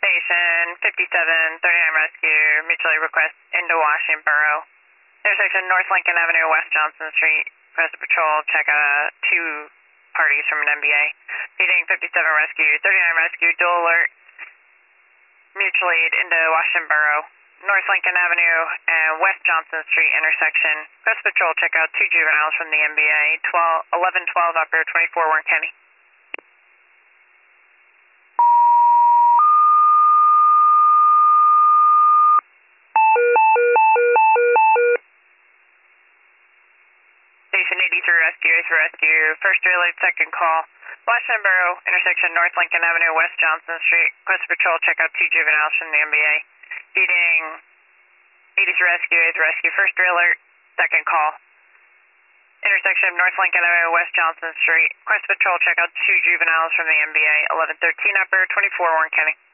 Station 5739 Rescue, mutually request into Washington Borough. Intersection North Lincoln Avenue, West Johnson Street. Request patrol, check out two parties from an MBA. Meeting 57 Rescue, 39 Rescue, dual alert. Mutual aid into Washington Borough. North Lincoln Avenue and West Johnson Street intersection. Request patrol, check out two juveniles from the MBA. 1112 Upper 24 Warren County. Station 83 Rescue, 8 Rescue, first alert, second call. Washington Borough, intersection North Lincoln Avenue, West Johnson Street. Request patrol, check out two juveniles from the MBA. Feeding 83 Rescue, 8 Rescue, first alert, second call. Intersection North Lincoln Avenue, West Johnson Street. Request patrol, check out two juveniles from the MBA. 1113 Upper, 24 Warren County.